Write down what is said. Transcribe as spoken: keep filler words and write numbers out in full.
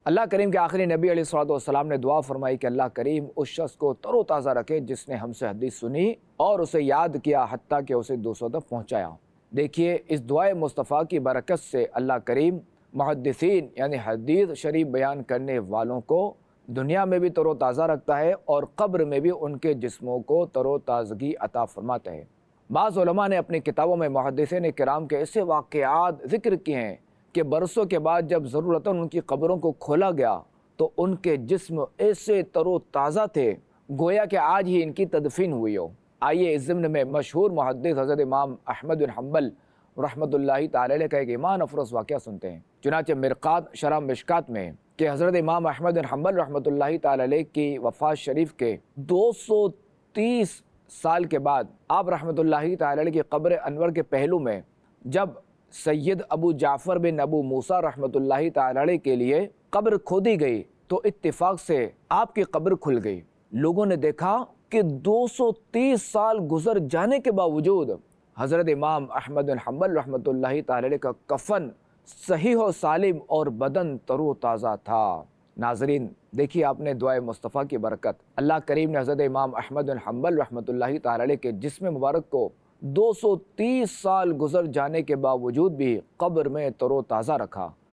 اللہ کریم کے آخری نبی علیہ الصلوۃ والسلام نے دعا فرمائی کہ اللہ کریم اس شخص کو تر و تازہ رکھے جس نے ہم سے حدیث سنی اور اسے یاد کیا حتیٰ کہ اسے دوسروں تک پہنچایا۔ دیکھیے اس دعائے مصطفیٰ کی برکت سے اللہ کریم محدثین یعنی حدیث شریف بیان کرنے والوں کو دنیا میں بھی تر و تازہ رکھتا ہے اور قبر میں بھی ان کے جسموں کو تر و تازگی عطا فرماتا ہے۔ بعض علماء نے اپنی کتابوں میں محدثین کرام کے ایسے واقعات ذکر کیے ہیں کہ برسوں کے بعد جب ضرورتاً ان کی قبروں کو کھولا گیا تو ان کے جسم ایسے تر و تازہ تھے گویا کہ آج ہی ان کی تدفین ہوئی ہو۔ آئیے اس ضمن میں مشہور محدث حضرت امام احمد بن حنبل رحمۃ اللہ تعالی علیہ کا ایک ایمان افروز واقعہ سنتے ہیں۔ چنانچہ مرقات شرح مشکات میں کہ حضرت امام احمد بن حنبل رحمۃ اللہ تعالی علیہ کی وفات شریف کے دو سو تیس سال کے بعد آپ رحمۃ اللہ تعالی علیہ کی قبر انور کے پہلو میں جب سید ابو جعفر بن ابو موسیٰ رحمۃ اللہ تعالی علیہ کے لیے قبر کھودی گئی تو اتفاق سے آپ کی قبر کھل گئی۔ لوگوں نے دیکھا کہ دو سو تیس سال گزر جانے کے باوجود حضرت امام احمد بن حنبل رحمۃ اللہ تعالی علیہ کا کفن صحیح و سالم اور بدن تر و تازہ تھا۔ ناظرین دیکھیے آپ نے دعائے مصطفیٰ کی برکت، اللہ کریم نے حضرت امام احمد بن حنبل رحمۃ اللہ تعالی علیہ کے جسم مبارک کو دو سو تیس سال گزر جانے کے باوجود بھی قبر میں تر و تازہ رکھا۔